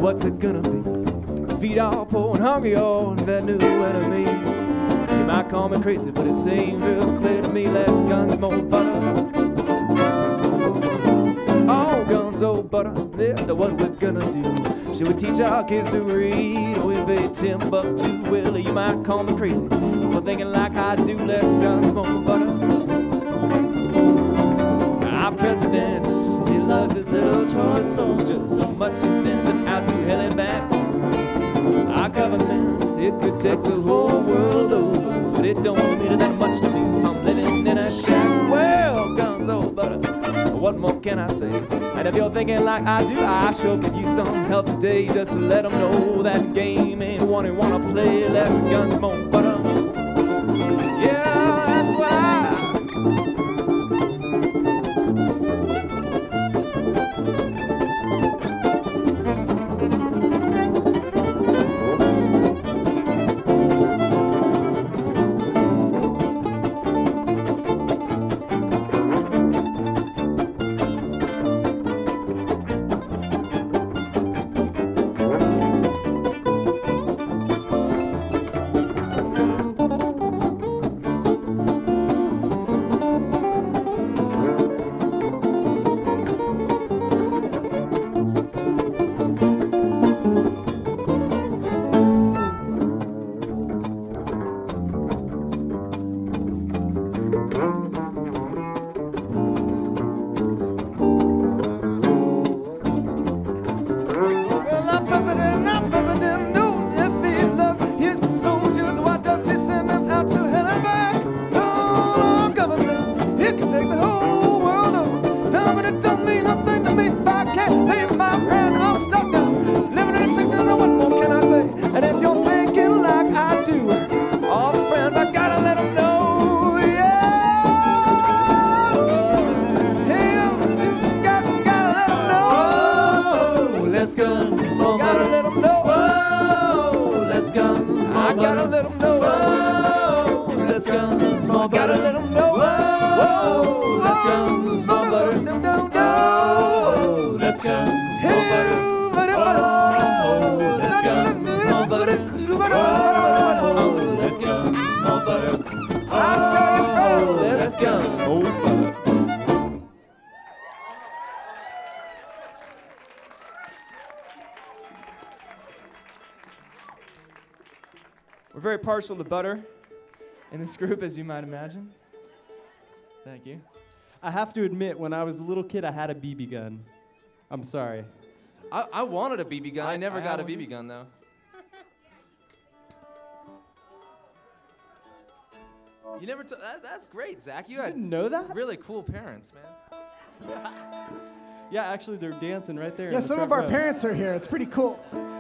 what's it gonna be? Feet all poor and hungry, all that new enemies. You might call me crazy, but it seems real clear to me. Less guns, more butter. All guns, old butter. Yeah, what we're gonna do? Should we teach our kids to read? Or we pay $10 Well, you might call me crazy for thinking like I do. Less guns, more butter. Our president, he loves his little Troy soldiers so much he sends them out to hell and back. Our government, it could take the whole world over, but it don't mean that much to me. I'm living in a shack. Well, guns, old butter. What more can I say? And if you're thinking like I do, I sure could use some help today. Just to let them know that game ain't one you wanna play. Less guns, more butter. Yeah, that's what We're very partial to butter in this group, as you might imagine. Thank you. I have to admit, when I was a little kid, I had a BB gun. I'm sorry. I wanted a BB gun. I never got a BB gun, though. You never that's great, Zach. You didn't know that? Really cool parents, man. Yeah, actually, they're dancing right there. Yeah, some of our parents are here. It's pretty cool.